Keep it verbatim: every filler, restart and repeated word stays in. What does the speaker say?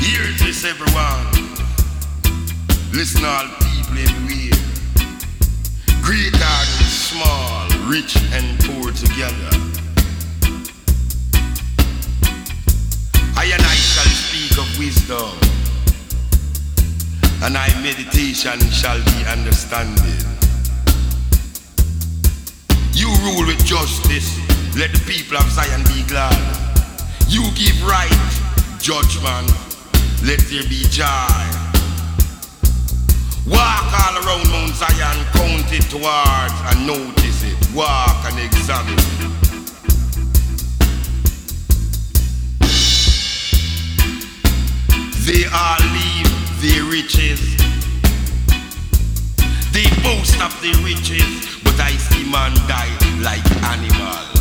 Hear this, everyone. Listen, all people everywhere. Great and small, rich and poor together. I and I shall speak of wisdom, and I meditation shall be understanding. You rule with justice, let the people of Zion be glad. You give right judgment, let there be joy. Walk all around Mount Zion, count it towards and notice it. Walk and examine it. They all leave their riches. They boast of their riches, but I see man die like animal.